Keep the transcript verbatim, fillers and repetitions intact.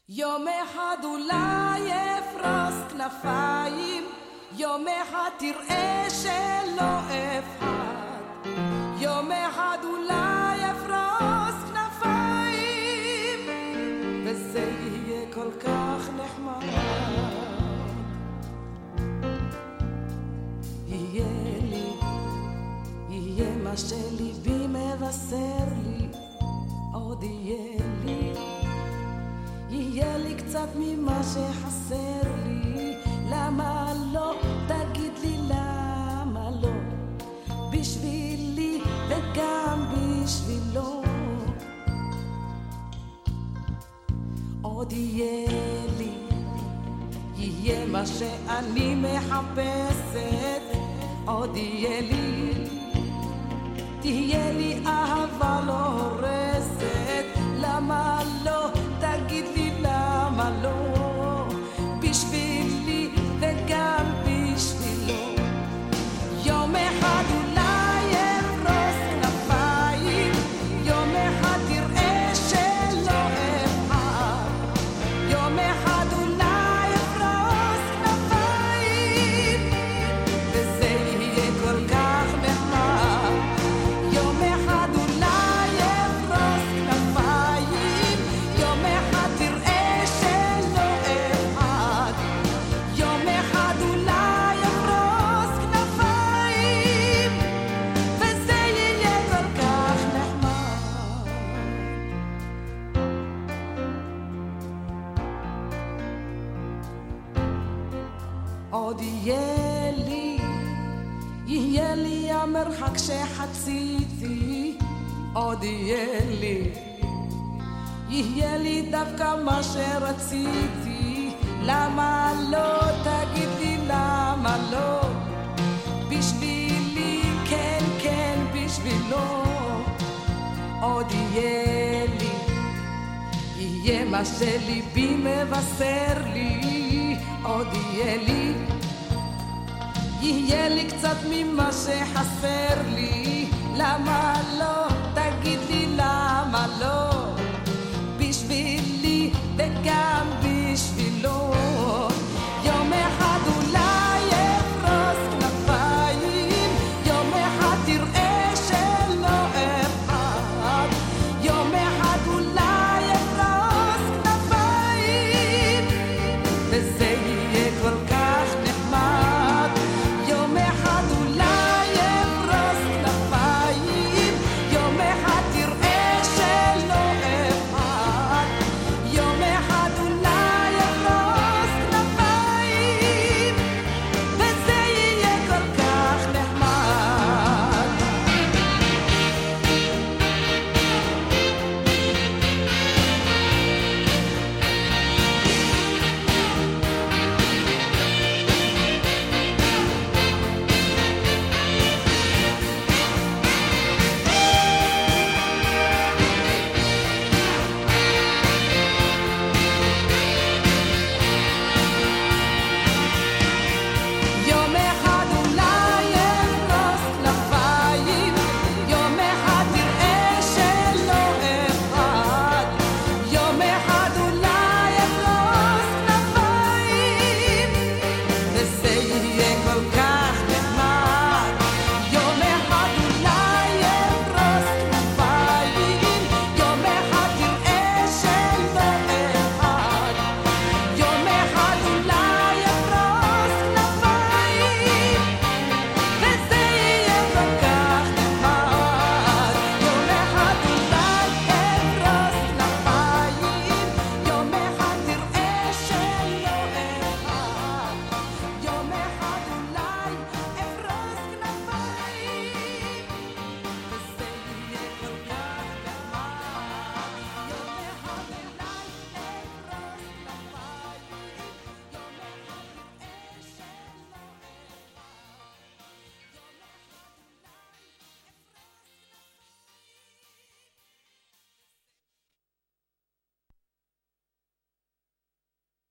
יום אחד אולי אפרוס כנפיים, יום אחד תראה שלא אפחד, יום אחד אולי אפרוס כנפיים, וזה יהיה כל כך נחמד. יהיה לי, יהיה מה שליבי מבשר לי, עוד יהיה לי, יהיה לי קצת ממה שחסר לי. למה לא? תגיד לי למה לא, בשבילי וגם בשבילו. עוד יהיה לי, יהיה מה שאני מחפשת, עוד יהיה לי, תהיה לי אהבה לא הורסת. למה לא? תגיד לי למה לא, בשבילי וגם בשבילו. יום אחד אולי אפרוס כנפיים, יום אחד תראה שלא אפחד, יום אחד אולי אפרוס כנפיים, וזה יהיה כל כך נחמד. יום אחד אולי אפרוס כנפיים, יום אחד תראה שלא אפחד, יום אחד אולי אפרוס כנפיים, וזה יהיה כל כך נחמד. עוד יהיה לי, יהיה לי המרחק שחציתי, עוד יהיה לי, יהיה לי דווקא מה שרציתי. למה לא? תגיד לי למה לא, בשבילי כן כן בשבילו. עוד יהיה לי, יהיה מה שליבי מבשר לי, עוד יהיה לי, יהיה לי קצת ממה שחסר לי. למה לא? תגיד לי למה לא,